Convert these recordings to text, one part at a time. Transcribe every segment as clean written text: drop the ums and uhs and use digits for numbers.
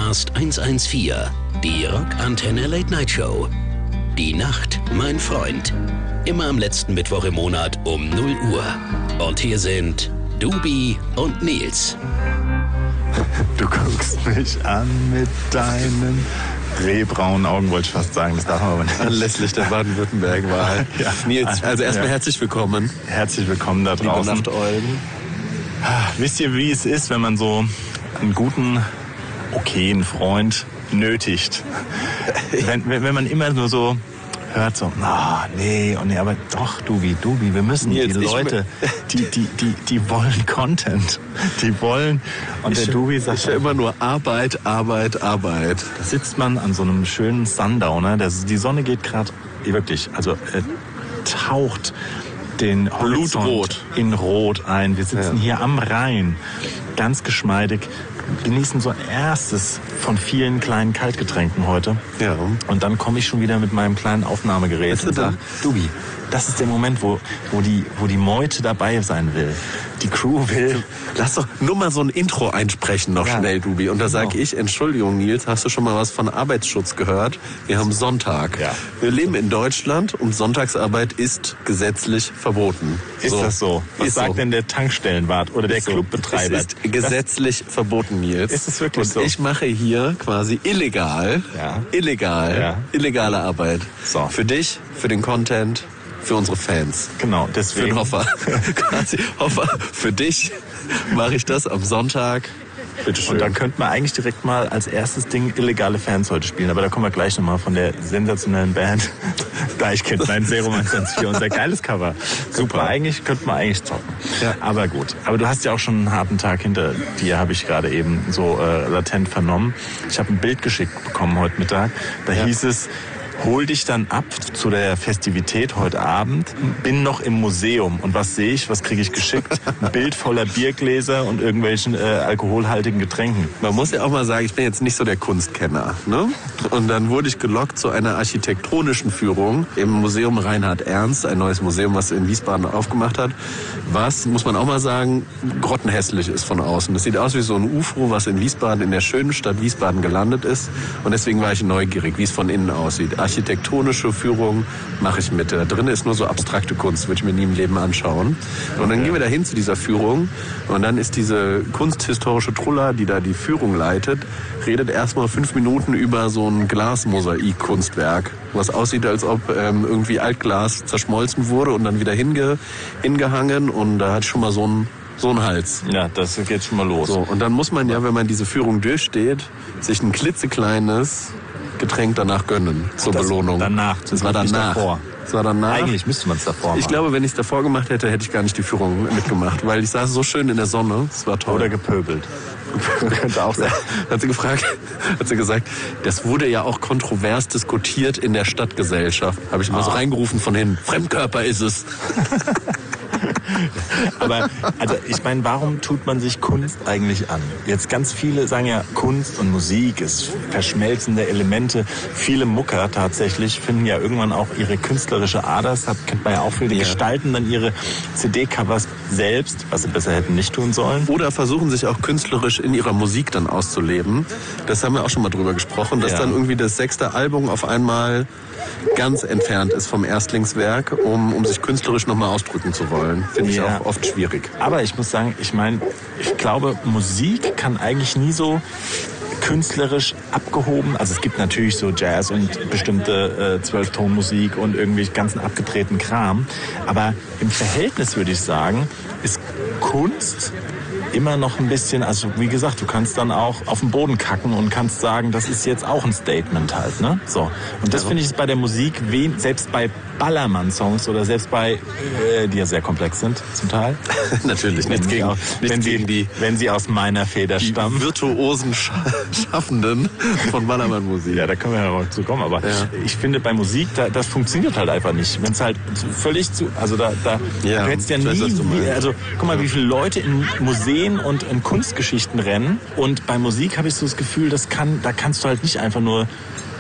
Podcast 114, die Rockantenne Late Night Show. Die Nacht, mein Freund. Immer am letzten Mittwoch im Monat um 0 Uhr. Und hier sind Dubi und Nils. Du guckst mich an mit deinen rehbraunen Augen, wollte ich fast sagen. Das darf man aber nicht. Anlässlich der Baden-Württemberg-Wahl. Ja. Nils, also erstmal herzlich willkommen. Herzlich willkommen da draußen. Liebe Nachteulen. Wisst ihr, wie es ist, wenn man so einen guten, okayen Freund nötigt? wenn man immer nur so hört so, nee, aber doch, Dubi, wir müssen, Nils, die Leute, die wollen Content, die wollen, und der Dubi sagt, ich höre immer nur Arbeit. da sitzt man an so einem schönen Sundowner, die Sonne geht gerade, wirklich, also taucht den Horizont Blutrot in Rot ein, wir sitzen hier am Rhein, ganz geschmeidig, genießen so ein erstes von vielen kleinen Kaltgetränken heute. Ja. Und dann komme ich schon wieder mit meinem kleinen Aufnahmegerät und sage, Dubi, das ist der Moment, wo die Meute dabei sein will. Die Crew will. Lass doch nur mal so ein Intro einsprechen noch schnell, Dubi. Und da sage ich, Entschuldigung, Nils, hast du schon mal was von Arbeitsschutz gehört? Wir haben Sonntag. Ja. Wir leben in Deutschland und Sonntagsarbeit ist gesetzlich verboten. Ist das so? Was sagt denn der Tankstellenwart oder der Clubbetreiber? Es ist gesetzlich verboten, Nils. Ist es wirklich so? Und ich mache hier quasi illegale Arbeit. So. Für dich, für den Content, für unsere Fans. Genau, Für deswegen. den Hoffer. Quasi, Hoffer, für dich mache ich das am Sonntag. Bitteschön. Und dann könnten wir eigentlich direkt mal als erstes Ding illegale Fans heute spielen. Aber da kommen wir gleich nochmal von der sensationellen Band Deichkind 90114. Unser geiles Cover. Super, könnten wir eigentlich zocken. Ja. Aber gut. Aber du hast ja auch schon einen harten Tag hinter dir, habe ich gerade eben so latent vernommen. Ich habe ein Bild geschickt bekommen heute Mittag. Da hieß es, hol dich dann ab zu der Festivität heute Abend, bin noch im Museum. Und was sehe ich? Was kriege ich geschickt? Ein Bild voller Biergläser und irgendwelchen alkoholhaltigen Getränken. Man muss ja auch mal sagen, ich bin jetzt nicht so der Kunstkenner. Ne? Und dann wurde ich gelockt zu einer architektonischen Führung im Museum Reinhard Ernst, ein neues Museum, was in Wiesbaden aufgemacht hat. Was, muss man auch mal sagen, grottenhässlich ist von außen. Das sieht aus wie so ein UFO, was in Wiesbaden, in der schönen Stadt Wiesbaden gelandet ist. Und deswegen war ich neugierig, wie es von innen aussieht. Architektonische Führung mache ich mit. Da drin ist nur so abstrakte Kunst, würde ich mir nie im Leben anschauen. Und dann gehen wir da hin zu dieser Führung und dann ist diese kunsthistorische Trulla, die da die Führung leitet, redet erstmal 5 Minuten über so ein Glasmosaik-Kunstwerk, was aussieht, als ob irgendwie Altglas zerschmolzen wurde und dann wieder hingehangen, und da hat schon mal so ein Hals. Ja, das geht schon mal los. So, und dann muss man ja, wenn man diese Führung durchsteht, sich ein klitzekleines Getränk danach gönnen zur Belohnung. Danach. Das war danach. Das war danach. Eigentlich müsste man es davor machen. Ich glaube, wenn ich es davor gemacht hätte, hätte ich gar nicht die Führung mitgemacht, weil ich saß so schön in der Sonne. Es war toll. Oder gepöbelt. Könnte auch sein. Hat sie gesagt, das wurde ja auch kontrovers diskutiert in der Stadtgesellschaft. Habe ich immer so reingerufen von hinten. Fremdkörper ist es. Aber also ich meine, warum tut man sich Kunst eigentlich an? Jetzt ganz viele sagen ja, Kunst und Musik ist verschmelzende Elemente. Viele Mucker tatsächlich finden ja irgendwann auch ihre künstlerische Ader. Das kennt man ja auch viele. Die gestalten dann ihre CD-Covers selbst, was sie besser hätten nicht tun sollen. Oder versuchen sich auch künstlerisch in ihrer Musik dann auszuleben. Das haben wir auch schon mal drüber gesprochen, dass dann irgendwie das 6. Album auf einmal ganz entfernt ist vom Erstlingswerk, um sich künstlerisch nochmal ausdrücken zu wollen. Finde ich auch oft schwierig. Aber ich muss sagen, ich glaube, Musik kann eigentlich nie so künstlerisch abgehoben. Also es gibt natürlich so Jazz und bestimmte 12-Ton-Musik und irgendwie ganzen abgedrehten Kram. Aber im Verhältnis würde ich sagen, ist Kunst immer noch ein bisschen, also wie gesagt, du kannst dann auch auf den Boden kacken und kannst sagen, das ist jetzt auch ein Statement halt, ne? So. Und das finde ich bei der Musik, selbst bei Ballermann-Songs oder selbst bei, die ja sehr komplex sind zum Teil. Natürlich, wenn sie aus meiner Feder stammen. Die virtuosen Schaffenden von Ballermann-Musik. Ja, da können wir ja noch zu kommen, aber ich finde bei Musik, das funktioniert halt einfach nicht. Wenn es halt völlig du hättest ja nie, also guck mal, wie viele Leute in Museen und in Kunstgeschichten rennen, und bei Musik habe ich so das Gefühl, da kannst du halt nicht einfach nur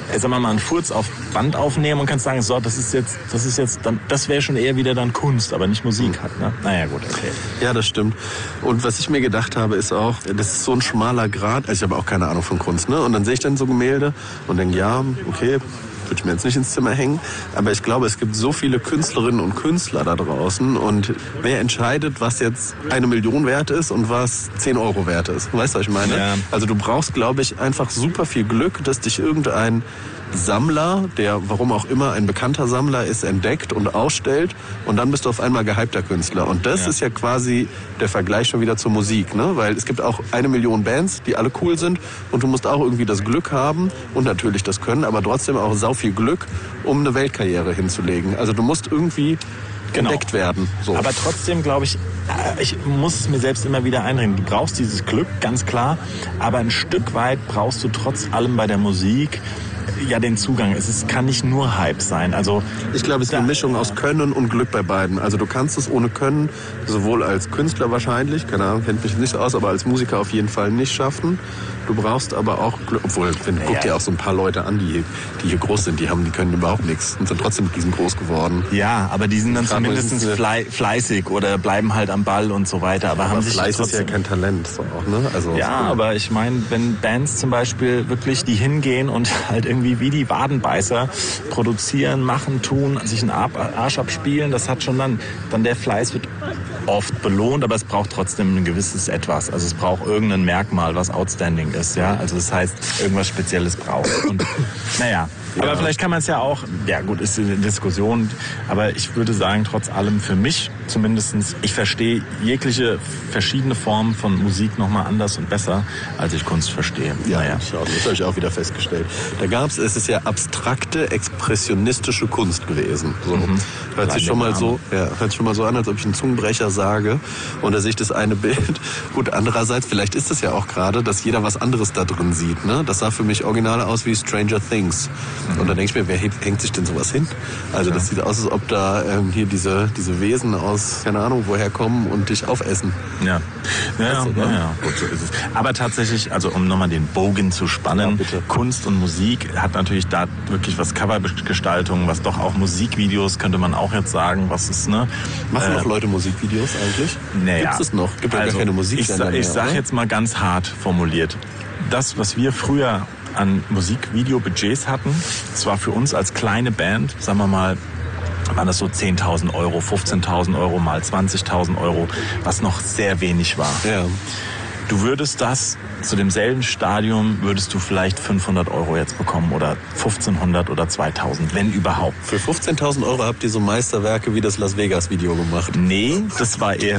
sagen wir mal, einen Furz auf Band aufnehmen und kannst sagen, so, das ist jetzt dann, das wäre schon eher wieder dann Kunst, aber nicht Musik halt, ne? Naja, gut, okay. Ja, das stimmt. Und was ich mir gedacht habe, ist auch, das ist so ein schmaler Grat, also ich habe auch keine Ahnung von Kunst, ne? Und dann sehe ich dann so Gemälde und denke, ja, okay, würde ich mir jetzt nicht ins Zimmer hängen, aber ich glaube, es gibt so viele Künstlerinnen und Künstler da draußen und wer entscheidet, was jetzt 1 Million wert ist und was 10 Euro wert ist? Weißt du, was ich meine? Ja. Also du brauchst, glaube ich, einfach super viel Glück, dass dich irgendein Sammler, der warum auch immer ein bekannter Sammler ist, entdeckt und ausstellt und dann bist du auf einmal gehypter Künstler. Und das ist ja quasi der Vergleich schon wieder zur Musik, ne? Weil es gibt auch 1 Million Bands, die alle cool sind und du musst auch irgendwie das Glück haben und natürlich das Können, aber trotzdem auch sau viel Glück, um eine Weltkarriere hinzulegen. Also du musst irgendwie entdeckt werden. So. Aber trotzdem glaube ich muss es mir selbst immer wieder einreden. Du brauchst dieses Glück, ganz klar, aber ein Stück weit brauchst du trotz allem bei der Musik ja den Zugang. Es kann nicht nur Hype sein. Also ich glaube, es ist eine Mischung aus Können und Glück bei beiden. Also du kannst es ohne Können, sowohl als Künstler wahrscheinlich, keine Ahnung, kennt mich nicht so aus, aber als Musiker auf jeden Fall nicht schaffen. Du brauchst aber auch Glück, obwohl, guck dir auch so ein paar Leute an, die hier groß sind, die können überhaupt nichts und sind trotzdem mit diesem groß geworden. Ja, aber die sind dann zumindest fleißig oder bleiben halt am Ball und so weiter. Aber haben sich Fleiß trotzdem, ist ja kein Talent. So auch, ne? Also, ja, aber ich meine, wenn Bands zum Beispiel wirklich die hingehen und halt irgendwie wie die Wadenbeißer produzieren, machen, tun, sich einen Arsch abspielen, das hat schon dann der Fleiß wird oft belohnt, aber es braucht trotzdem ein gewisses Etwas. Also es braucht irgendein Merkmal, was outstanding ist, ja. Also das heißt, irgendwas Spezielles braucht. Und naja, aber vielleicht kann man es ja auch, ja gut, ist eine Diskussion, aber ich würde sagen, trotz allem für mich zumindestens, ich verstehe jegliche verschiedene Formen von Musik nochmal anders und besser, als ich Kunst verstehe. Ja, das habe ich auch wieder festgestellt. Es ist ja abstrakte, expressionistische Kunst gewesen. So. Hört sich schon mal so an, als ob ich einen Zungenbrecher sage. Und da sehe ich das eine Bild. Gut, andererseits, vielleicht ist es ja auch gerade, dass jeder was anderes da drin sieht. Ne? Das sah für mich original aus wie Stranger Things. Und dann denke ich mir, wer hängt sich denn sowas hin? Also das sieht aus, als ob da hier diese Wesen aus, keine Ahnung, woher kommen und dich aufessen. Ja. Ja, gut, so ist es. Aber tatsächlich, also um nochmal den Bogen zu spannen, Kunst und Musik hat natürlich da wirklich was Covergestaltung, was doch auch Musikvideos, könnte man auch jetzt sagen, was ist, ne? Machen noch Leute Musikvideos eigentlich? Naja. Gibt es noch? Gibt ja gar keine Musiksender mehr. Ich sage jetzt mal ganz hart formuliert. Das, was wir früher an Musikvideobudgets hatten, das war für uns als kleine Band, sagen wir mal, waren das so 10.000 Euro, 15.000 Euro mal 20.000 Euro, was noch sehr wenig war. Ja. Du würdest das zu demselben Stadium, würdest du vielleicht 500 Euro jetzt bekommen oder 1.500 oder 2.000, wenn überhaupt. Für 15.000 Euro habt ihr so Meisterwerke wie das Las Vegas Video gemacht? Nee, das war eher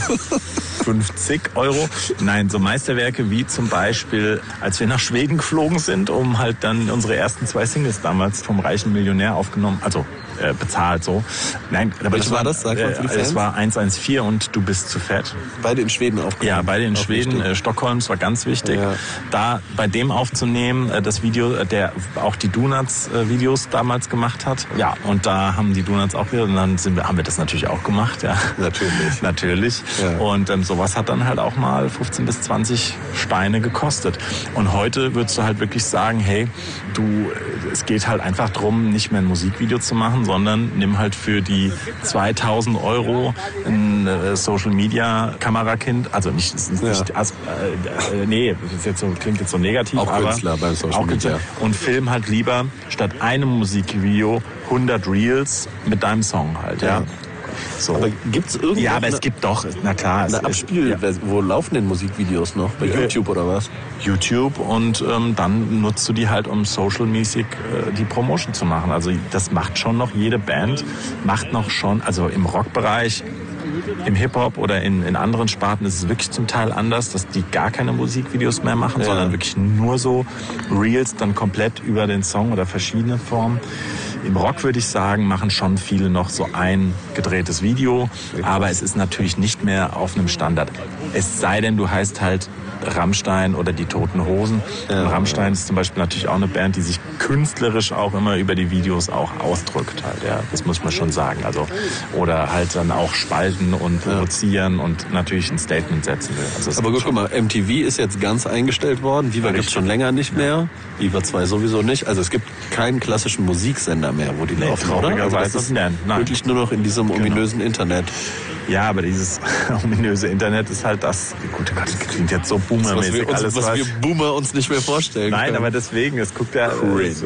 50 Euro. Nein, so Meisterwerke wie zum Beispiel, als wir nach Schweden geflogen sind, um halt dann unsere ersten 2 Singles damals vom reichen Millionär aufgenommen, also bezahlt so. Nein, aber welches war das? Sag mal für die Fans. Es war 114 und Du bist zu fett. Beide in Schweden aufgenommen? Ja, beide in Schweden. Stockholm, das war ganz wichtig. Ja. Da bei dem aufzunehmen, das Video, der auch die Donuts Videos damals gemacht hat. Ja, und da haben die Donuts auch wieder, und dann haben wir das natürlich auch gemacht. Ja. Natürlich. Ja. Und sowas hat dann halt auch mal 15 bis 20 Steine gekostet. Und heute würdest du halt wirklich sagen, hey, es geht halt einfach drum, nicht mehr ein Musikvideo zu machen, sondern nimm halt für die 2.000 Euro ein Social-Media-Kamerakind, also nicht nee, das ist jetzt so, klingt jetzt so negativ, auch aber Künstler beim Social Media. Und film halt lieber statt einem Musikvideo 100 Reels mit deinem Song halt, ja. So. Aber gibt's irgendwie? Ja, aber es gibt doch, na klar. Eine Abspiel, wo laufen denn Musikvideos noch? Bei YouTube oder was? YouTube, und dann nutzt du die halt, um social-mäßig die Promotion zu machen. Also das macht schon noch jede Band, also im Rockbereich, im Hip-Hop oder in anderen Sparten ist es wirklich zum Teil anders, dass die gar keine Musikvideos mehr machen, sondern wirklich nur so Reels dann komplett über den Song oder verschiedene Formen. Im Rock würde ich sagen, machen schon viele noch so ein gedrehtes Video, aber es ist natürlich nicht mehr auf einem Standard. Es sei denn, du heißt halt Rammstein oder die Toten Hosen. Ja. Und Rammstein ist zum Beispiel natürlich auch eine Band, die sich künstlerisch auch immer über die Videos auch ausdrückt halt, ja. Das muss man schon sagen. Also, oder halt dann auch spalten und provozieren und natürlich ein Statement setzen will. Also aber gut, guck mal, MTV ist jetzt ganz eingestellt worden. Viva gibt es schon länger nicht mehr. Viva 2 sowieso nicht. Also es gibt keinen klassischen Musiksender mehr, wo die laufen, oder? Also das ist wirklich nur noch in diesem ominösen Internet. Ja, aber dieses ominöse Internet ist halt das, gut, das klingt jetzt so boomermäßig alles, was wir Boomer uns nicht mehr vorstellen können. Nein, aber deswegen, es guckt ja...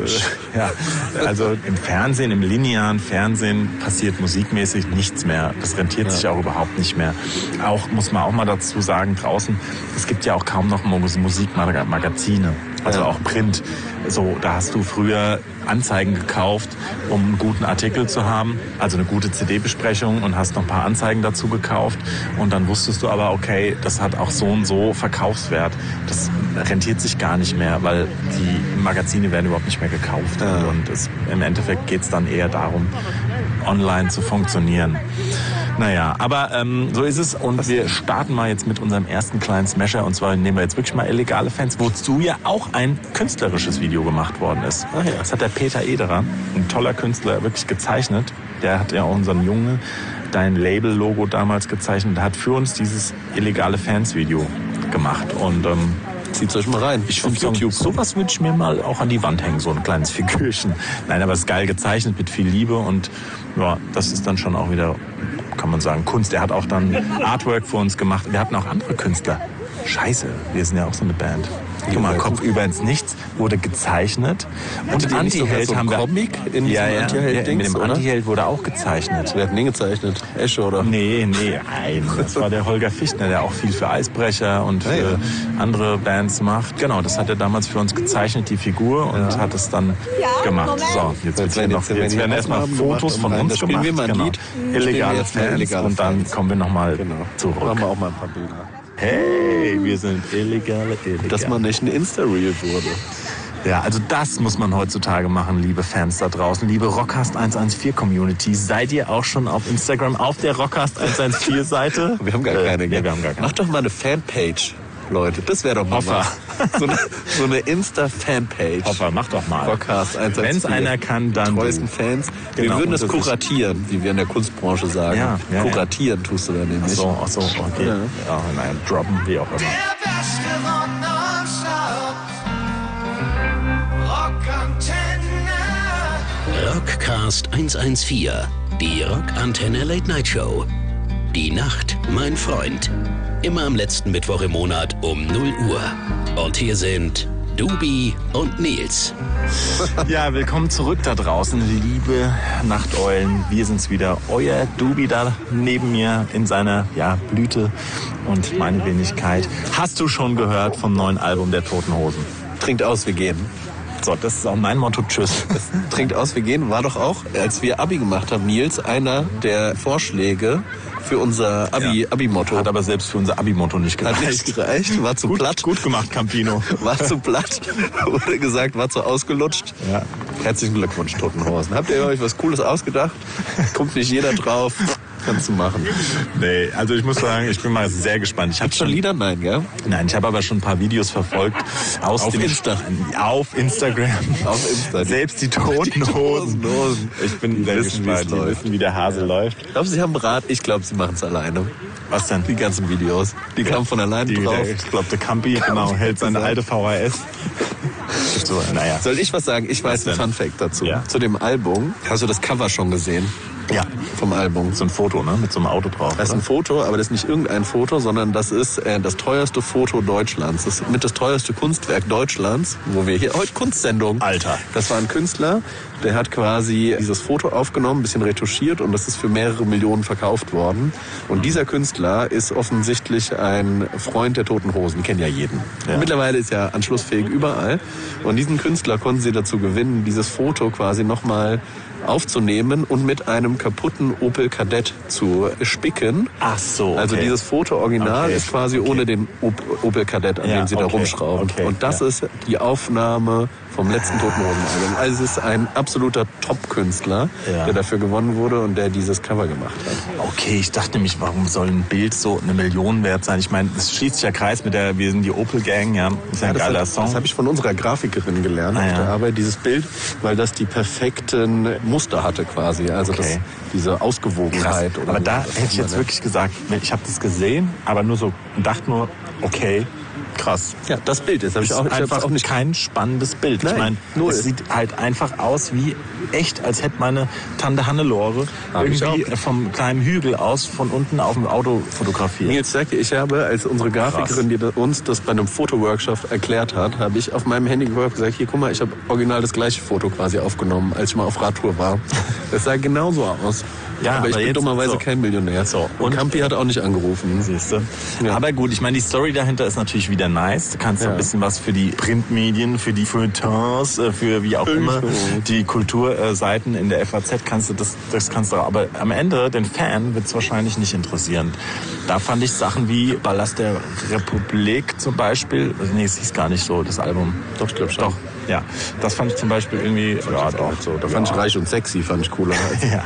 Ja, also im Fernsehen, im linearen Fernsehen passiert musikmäßig nichts mehr. Das rentiert sich auch überhaupt nicht mehr. Auch, muss man auch mal dazu sagen, draußen, es gibt ja auch kaum noch Musikmagazine. Also auch Print. So, da hast du früher Anzeigen gekauft, um einen guten Artikel zu haben, also eine gute CD-Besprechung, und hast noch ein paar Anzeigen dazu gekauft. Und dann wusstest du aber, okay, das hat auch so und so Verkaufswert. Das rentiert sich gar nicht mehr, weil die Magazine werden überhaupt nicht mehr gekauft. Ja. Und im Endeffekt geht es dann eher darum, online zu funktionieren. Naja, aber so ist es, und wir starten mal jetzt mit unserem ersten kleinen Smasher, und zwar nehmen wir jetzt wirklich mal Illegale Fans, wozu ja auch ein künstlerisches Video gemacht worden ist. Ach ja. Das hat der Peter Ederer, ein toller Künstler, wirklich gezeichnet. Der hat ja auch unseren Junge, dein Label-Logo damals gezeichnet, der hat für uns dieses Illegale Fans Video gemacht, und zieht euch mal rein. Ich finde, sowas würde ich mir mal auch an die Wand hängen, so ein kleines Figürchen. Nein, aber es ist geil gezeichnet mit viel Liebe, und ja, das ist dann schon auch wieder, kann man sagen, Kunst. Er hat auch dann Artwork für uns gemacht. Wir hatten auch andere Künstler. Scheiße, wir sind ja auch so eine Band. Guck mal, Kopfüber ins Nichts wurde gezeichnet. Und Antiheld haben wir... Comic in diesem Antiheld-Dings, mit dem Antiheld wurde auch gezeichnet. Wer hat den gezeichnet? Esche, oder? Nee, nein. Das war der Holger Fichtner, der auch viel für Eisbrecher und für andere Bands macht. Genau, das hat er damals für uns gezeichnet, die Figur, und hat es dann gemacht. So, jetzt werden erstmal Fotos von uns gemacht. Wir mal ein Lied. Illegale Fans, und dann kommen wir nochmal zurück. Machen wir auch mal ein paar Bilder. Hey, wir sind illegale. Dass man nicht ein Insta-Reel wurde. Ja, also das muss man heutzutage machen, liebe Fans da draußen, liebe Rockcast 114 Community. Seid ihr auch schon auf Instagram auf der Rockcast 114 Seite? Wir haben gar keine. Nee, wir haben gar keine. Mach doch mal eine Fanpage, Leute. Das wäre doch mal was. So eine Insta-Fanpage. Hoffer, mach doch mal. Rockcast 114. Wenn es einer kann, dann die treuesten Fans. Genau, wir würden das kuratieren, wie wir in der Kunstbranche sagen. Ja, kuratieren tust du da nämlich. Ach so, okay. Ja, nein, droppen, wie auch immer. Der beste Rock nonstop. Rockantenne. Rockcast 114, die Rockantenne Late Night Show. Die Nacht, mein Freund. Immer am letzten Mittwoch im Monat um 0 Uhr. Und hier sind Dubi und Nils. Ja, willkommen zurück da draußen, liebe Nachteulen. Wir sind's wieder, euer Dubi da neben mir in seiner Blüte und meine Wenigkeit. Hast du schon gehört vom neuen Album der Toten Hosen? Trinkt aus, wir gehen. So, das ist auch mein Motto. Tschüss. Trinkt aus, wir gehen war doch auch, als wir Abi gemacht haben, Nils, einer der Vorschläge für unser Abi-Motto. Hat aber selbst für unser Abi-Motto nicht gereicht. Hat nicht gereicht, war zu platt. Gut gemacht, Campino. War zu platt, wurde gesagt, war zu ausgelutscht. Ja. Herzlichen Glückwunsch, Toten Hosen. Habt ihr euch was Cooles ausgedacht? Kommt nicht jeder drauf. Kannst du machen. Nee, also ich muss sagen, ich bin mal sehr gespannt. Gibt's schon Lieder? Nein, gell? Nein, ich habe aber schon ein paar Videos verfolgt. Auf Instagram. Auf Instagram. Selbst die Toten Hosen. Ich bin sehr gespannt. Die wissen, wie der Hase läuft. Ich glaube, sie haben einen Rat. Ich glaube, sie machen es alleine. Was denn? Die ganzen Videos. Die kamen von alleine drauf. Ich glaube, der Campi hält seine alte VHS. So, naja. Soll ich was sagen? Ich weiß einen Funfact dazu. Ja. Zu dem Album. Hast du das Cover schon gesehen? Ja. Vom Album. So ein Foto, ne? Mit so einem Auto drauf. Das ist ein Foto, aber das ist nicht irgendein Foto, sondern das ist das teuerste Foto Deutschlands. Das ist mit das teuerste Kunstwerk Deutschlands, wo wir hier heute Kunstsendung. Alter. Das war ein Künstler, der hat quasi dieses Foto aufgenommen, ein bisschen retuschiert, und das ist für mehrere Millionen verkauft worden. Und dieser Künstler ist offensichtlich ein Freund der Toten Hosen. Kennen ja jeden. Ja. Mittlerweile ist er anschlussfähig überall. Und diesen Künstler konnten sie dazu gewinnen, dieses Foto quasi nochmal aufzunehmen und mit einem kaputten Opel Kadett zu spicken. Ach so, okay. Also dieses Foto-Original ist quasi ohne den Opel Kadett, an dem sie da rumschrauben. Okay. Und das ist die Aufnahme vom letzten Toten Hosen-Album. Also es ist ein absoluter Top-Künstler, der dafür gewonnen wurde und der dieses Cover gemacht hat. Okay, ich dachte nämlich, warum soll ein Bild so 1 Million wert sein? Ich meine, das schließt sich ja Kreis mit der, wir sind die Opel-Gang, ja. Das ist ein geiler Song. Das habe ich von unserer Grafikerin gelernt auf der Arbeit, dieses Bild, weil das die perfekten Muster hatte quasi. Also diese Ausgewogenheit. Oder aber da hätte ich jetzt wirklich gesagt, ich habe das gesehen, aber nur so und dachte nur, okay, krass. Ja, das Bild ist einfach nicht kein spannendes Bild. Nein, ich meine, es sieht halt einfach aus wie echt, als hätte meine Tante Hannelore irgendwie vom kleinen Hügel aus von unten auf dem Auto fotografiert. Nils, sag dir, ich habe, als unsere Grafikerin, die uns das bei einem Fotoworkshop erklärt hat, habe ich auf meinem Handy gesagt, hier, guck mal, ich habe original das gleiche Foto quasi aufgenommen, als ich mal auf Radtour war. Das sah genauso aus. Ja, aber ich bin dummerweise kein Millionär. So. Und Campi hat auch nicht angerufen. Siehst du. Ja. Aber gut, ich meine, die Story dahinter ist natürlich wieder nice. Du kannst ein bisschen was für die Printmedien, für die Feuilletons, für wie auch immer die Kulturseiten in der FAZ kannst du das kannst du. Aber am Ende, den Fan wird es wahrscheinlich nicht interessieren. Da fand ich Sachen wie Ballast der Republik zum Beispiel. Nee, es hieß gar nicht so, das Album. Doch, ich glaube schon. Doch. Ja, das fand ich zum Beispiel irgendwie, Da fand ich Reich und Sexy, fand ich cooler. Ja,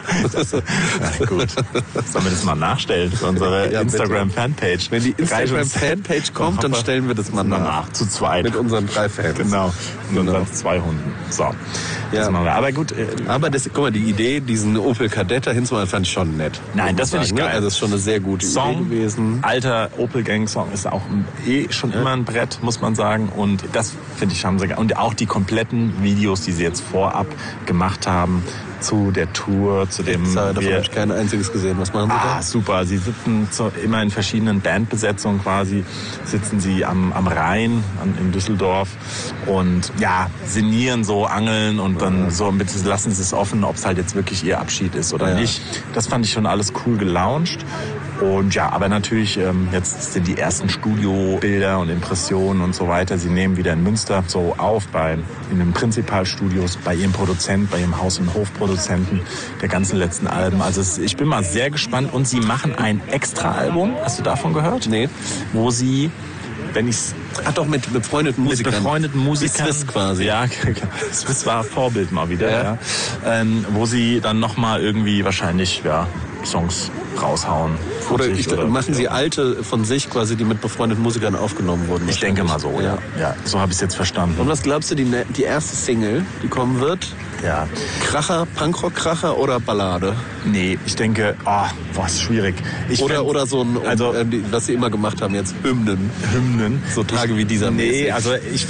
gut. Sollen wir das mal nachstellen für unsere Instagram-Fanpage? Wenn die Instagram-Fanpage kommt, dann stellen wir das mal nach. Zu zweit. Mit unseren 3 Fans. Genau, mit unseren 2 Hunden. So, ja. Aber gut. Aber guck mal, die Idee, diesen Opel Kadett dahin zu machen, fand ich schon nett. Nein, das finde ich geil. Also das ist schon eine sehr gute Idee gewesen. Alter Opel-Gang-Song ist auch schon immer ein Brett, muss man sagen. Und das, finde ich, haben sie geil. Und auch die kompletten Videos, die sie jetzt vorab gemacht haben zu der Tour, zu dem... Davon habe ich kein einziges gesehen. Was machen sie da? Super. Sie sitzen immer in verschiedenen Bandbesetzungen quasi, sitzen sie am Rhein in Düsseldorf und sinnieren so, angeln und dann so ein bisschen lassen sie es offen, ob es halt jetzt wirklich ihr Abschied ist oder nicht. Das fand ich schon alles cool gelauncht. Und aber natürlich, jetzt sind die ersten Studiobilder und Impressionen und so weiter. Sie nehmen wieder in Münster so auf in den Prinzipalstudios, bei ihrem Produzent, bei ihrem Haus- und Hofproduzenten der ganzen letzten Alben. Also ich bin mal sehr gespannt. Und sie machen ein Extra-Album. Hast du davon gehört? Nee. Wo sie, wenn ich's... Doch, mit befreundeten Musikern. Mit befreundeten Musikern. Swiss quasi. Ja, Swiss war Vorbild mal wieder. Ja. Wo sie dann nochmal irgendwie wahrscheinlich Songs raushauen. Oder machen sie alte von sich quasi, die mit befreundeten Musikern aufgenommen wurden. Ich denke mal so, ja. So habe ich es jetzt verstanden. Und was glaubst du, die erste Single, die kommen wird? Ja. Kracher, Punkrock-Kracher oder Ballade? Nee, ich denke, ist schwierig. Oder so ein, was sie immer gemacht haben jetzt, Hymnen. So Tage wie dieser. Nee, also ich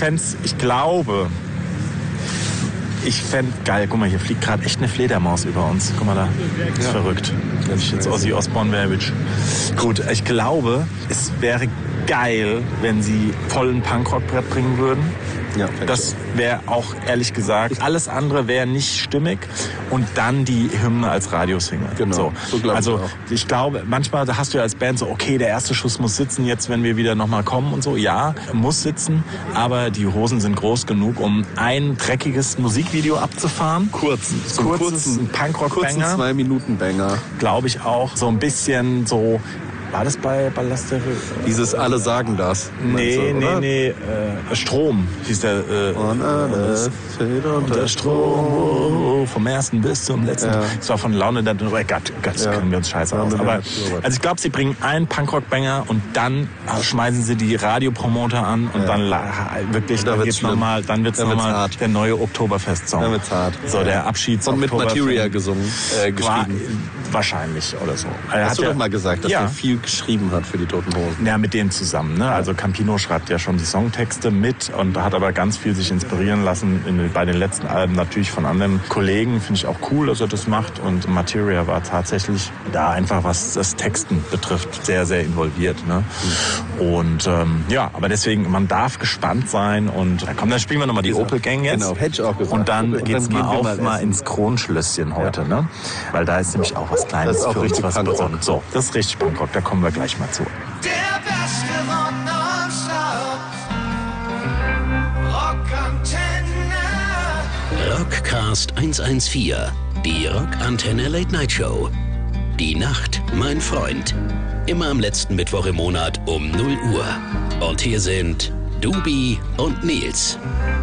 fände geil, guck mal, hier fliegt gerade echt eine Fledermaus über uns. Guck mal da, das ist verrückt. Wenn ich jetzt Ozzy Osbourne wäre, gut, ich glaube, es wäre geil, wenn sie vollen Punkrock-Brett bringen würden. Ja, das wäre auch, ehrlich gesagt, alles andere wäre nicht stimmig. Und dann die Hymne als Radiosingle. Genau, so glaube ich auch. Ich glaube, manchmal hast du ja als Band so, okay, der erste Schuss muss sitzen, jetzt, wenn wir wieder nochmal kommen und so. Ja, muss sitzen, aber die Hosen sind groß genug, um ein dreckiges Musikvideo abzufahren. Kurzes Punkrock-Banger. 2-Minuten-Banger. Glaube ich auch. So ein bisschen so... War das bei Ballast der Dieses Alle sagen das? Nee. Strom hieß der. Und alles fällt unter Strom. Vom ersten bis zum letzten. Das war von Laune. Gott, können wir uns scheiße aus. Aber ich glaube, sie bringen einen Punkrock-Banger und dann schmeißen sie die Radiopromoter an und dann wirklich, dann wird's nochmal der neue Oktoberfest-Song. Dann wird's hart. So, der Abschieds- und mit Materia geschrieben. Wahrscheinlich oder so. Hast du doch mal gesagt, dass er viel geschrieben hat für die Toten Hosen. Ja, mit denen zusammen. Ne? Also Campino schreibt ja schon die Songtexte mit und hat aber ganz viel sich inspirieren lassen bei den letzten Alben natürlich von anderen Kollegen. Finde ich auch cool, dass er das macht. Und Materia war tatsächlich da einfach, was das Texten betrifft, sehr, sehr involviert. Ne? Und aber deswegen, man darf gespannt sein. Und dann spielen wir nochmal die Opel-Gang jetzt. Genau, hätte ich auch gesagt. Und dann geht's mal ins Kronschlösschen heute. Ne? Weil da ist nämlich auch was Kleines für uns, was Besonderes. So, das ist richtig Punkrock. Da kommen wir gleich mal zu. Der beste Rock nonstop. Rockantenne. Rockcast 114, die Rockantenne Late Night Show. Die Nacht, mein Freund. Immer am letzten Mittwoch im Monat um 0 Uhr. Und hier sind Dubi und Nils.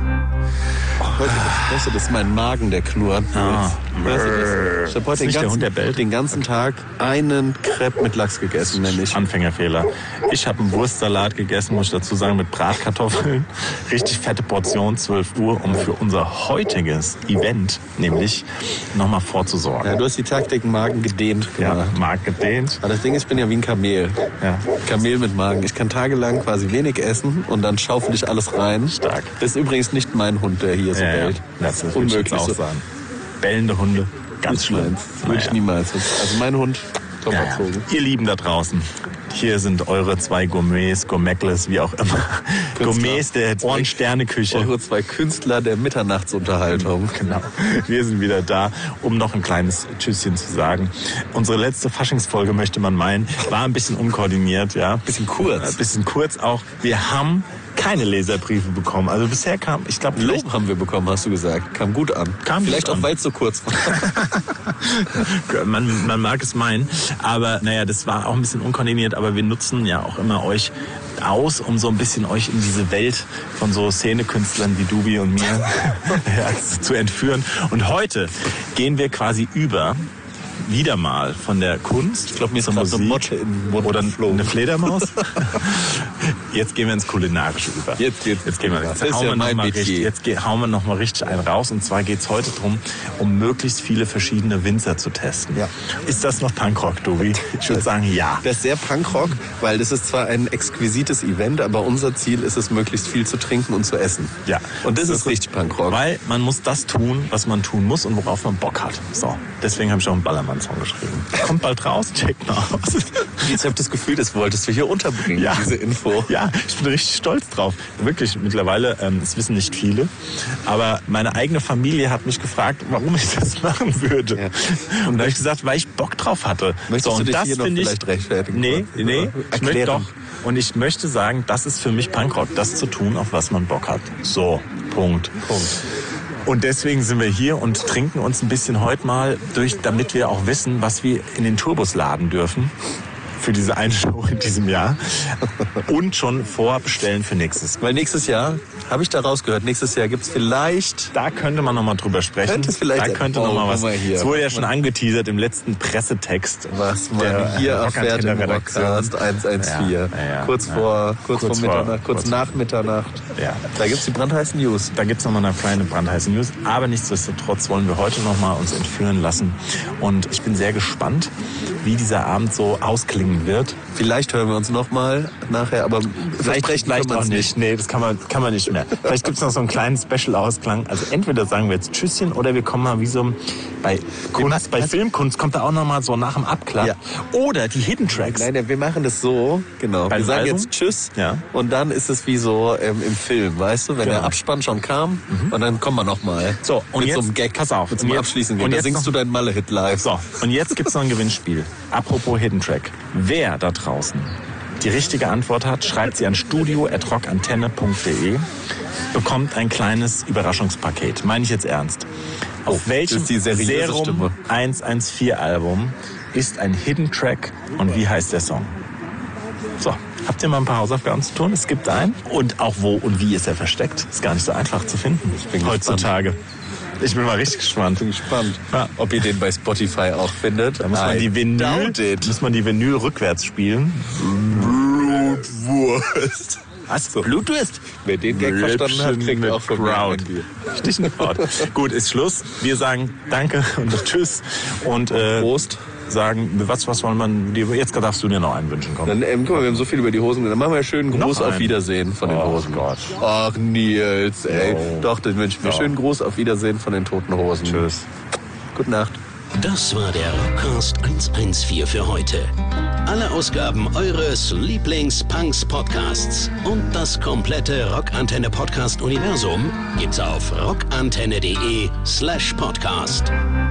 Weißt du, das ist mein Magen, der knurrt. Weißt du das? Ich habe heute den ganzen Tag einen Crepe mit Lachs gegessen, nämlich. Anfängerfehler. Ich habe einen Wurstsalat gegessen, muss ich dazu sagen, mit Bratkartoffeln. Richtig fette Portion, 12 Uhr, um für unser heutiges Event, nämlich nochmal vorzusorgen. Ja, du hast die Taktik Magen gedehnt gemacht. Ja, Magen gedehnt. Aber das Ding ist, ich bin ja wie ein Kamel. Ja. Kamel mit Magen. Ich kann tagelang quasi wenig essen und dann schaufel ich alles rein. Stark. Das ist übrigens nicht mein Hund, der hier so bellt. Das ist unmöglich auch so. sagen. Bellende Hunde, ganz schlimm. Das würde ich niemals. Also mein Hund, top erzogen. Ihr Lieben da draußen, hier sind eure zwei Gourmets, Gourmetles, wie auch immer. Gourmets der Ohren-Sterne-Küche. Eure zwei Künstler der Mitternachtsunterhaltung. Genau. Wir sind wieder da, um noch ein kleines Tschüsschen zu sagen. Unsere letzte Faschingsfolge, möchte man meinen, war ein bisschen unkoordiniert. Ja. Bisschen kurz. Ein bisschen kurz auch. Wir haben keine Leserbriefe bekommen. Also bisher kam, ich glaube, Lob haben wir bekommen, hast du gesagt. Kam gut an. Vielleicht auch, weil es so kurz war. man mag es meinen. Aber naja, das war auch ein bisschen unkoordiniert. Aber wir nutzen ja auch immer euch aus, um so ein bisschen euch in diese Welt von so Szenekünstlern wie Dubi und mir zu entführen. Und heute gehen wir quasi wieder mal von der Kunst, ich glaube, mir ist zur Musik eine Motte in den Mund oder geflogen. eine Fledermaus. Jetzt gehen wir ins Kulinarische über. Jetzt gehen wir. Jetzt hauen wir noch mal richtig einen raus. Und zwar geht es heute darum, um möglichst viele verschiedene Winzer zu testen. Ja. Ist das noch Punkrock, Dubi? Ich würde sagen, ja. Das ist sehr Punkrock, weil das ist zwar ein exquisites Event, aber unser Ziel ist es, möglichst viel zu trinken und zu essen. Ja. Und das ist richtig Punkrock. Weil man muss das tun, was man tun muss und worauf man Bock hat. So, deswegen habe ich auch einen Ballermann-Song geschrieben. Kommt bald raus, checkt mal aus. Jetzt habe ich das Gefühl, das wolltest du hier unterbringen, diese Info. Ja, ich bin richtig stolz drauf. Wirklich, mittlerweile, es wissen nicht viele, aber meine eigene Familie hat mich gefragt, warum ich das machen würde. Ja. Und da habe ich gesagt, weil ich Bock drauf hatte. Möchtest du dich das hier noch vielleicht rechtfertigen? Nee, ich möchte doch. Und ich möchte sagen, das ist für mich Punkrock, das zu tun, auf was man Bock hat. So, Punkt. Und deswegen sind wir hier und trinken uns ein bisschen heute mal durch, damit wir auch wissen, was wir in den Turbos laden dürfen für diese eine Show in diesem Jahr und schon vorbestellen für nächstes. Weil nächstes Jahr, habe ich da rausgehört, nächstes Jahr gibt es vielleicht... Da könnte man noch mal drüber sprechen. Da könnte noch mal was. Es wurde ja schon angeteasert im letzten Pressetext. Was man hier erfährt im Rockcast 114. Ja. Kurz vor Mitternacht, kurz nach Mitternacht. Ja. Da gibt es die brandheißen News. Da gibt es noch mal eine kleine brandheiße News. Aber nichtsdestotrotz wollen wir heute noch mal uns entführen lassen. Und ich bin sehr gespannt, wie dieser Abend so ausklingen wird. Vielleicht hören wir uns noch mal nachher, aber vielleicht auch nicht. Nee, das kann man nicht mehr. Vielleicht gibt es noch so einen kleinen Special-Ausklang. Also entweder sagen wir jetzt Tschüsschen oder wir kommen mal wie so bei Filmkunst kommt da auch noch mal so nach dem Abklapp. Ja. Oder die Hidden Tracks. Nein, wir machen das so, genau. Wir sagen jetzt Tschüss und dann ist es wie so im Film, weißt du, wenn der Abspann schon kam und dann kommen wir noch mal. So, und mit jetzt, so einem Gag, pass auf. Mit zum Abschließen gehen. Da singst du deinen Malle-Hit live. So, und jetzt gibt's noch ein Gewinnspiel. Apropos Hidden Track. Wer da draußen die richtige Antwort hat, schreibt sie an studio@rockantenne.de, bekommt ein kleines Überraschungspaket. Meine ich jetzt ernst. Auf welchem Serum 114 Album ist ein Hidden Track und wie heißt der Song? So, habt ihr mal ein paar Hausaufgaben zu tun? Es gibt einen. Und auch wo und wie ist er versteckt? Ist gar nicht so einfach zu finden heutzutage. Gespannt. Ich bin mal richtig gespannt. Ja. Ob ihr den bei Spotify auch findet. Da muss man die Vinyl rückwärts spielen. Blutwurst. Was? So. Blutwurst? Wer den Gag verstanden hat, kriegt auch von Crowd. Stich in Crowd. Gut, ist Schluss. Wir sagen Danke und Tschüss. Und Prost. Sagen, was wollen man dir, jetzt darfst du dir noch einen wünschen, komm. Dann, guck mal, wir haben so viel über die Hosen, dann machen wir einen schönen Gruß auf Wiedersehen von den Hosen. Gott. Ach, Nils, ey. Doch, dann wünsche ich mir schönen Gruß auf Wiedersehen von den Toten Hosen. Tschüss. Gute Nacht. Das war der Rockcast 114 für heute. Alle Ausgaben eures Lieblings-Punks-Podcasts und das komplette Rockantenne-Podcast-Universum gibt's auf rockantenne.de/podcast.